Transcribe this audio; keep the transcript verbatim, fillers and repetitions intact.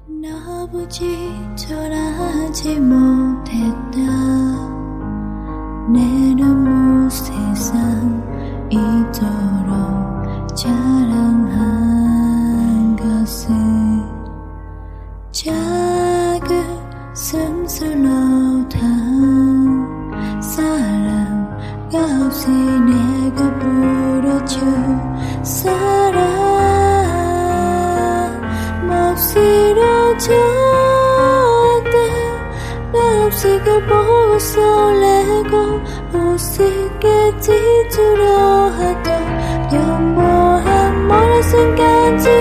너보지 전하지 못했다. 내 눈물 세상 이토록 자랑한 것을 작은 숨술로 단 사랑가 없이 내가 부러줄 사랑 몹시로 좋았다. 나 없이 그 보고 설레고 웃기겠지 두려워하던 영원한 멀은 순간지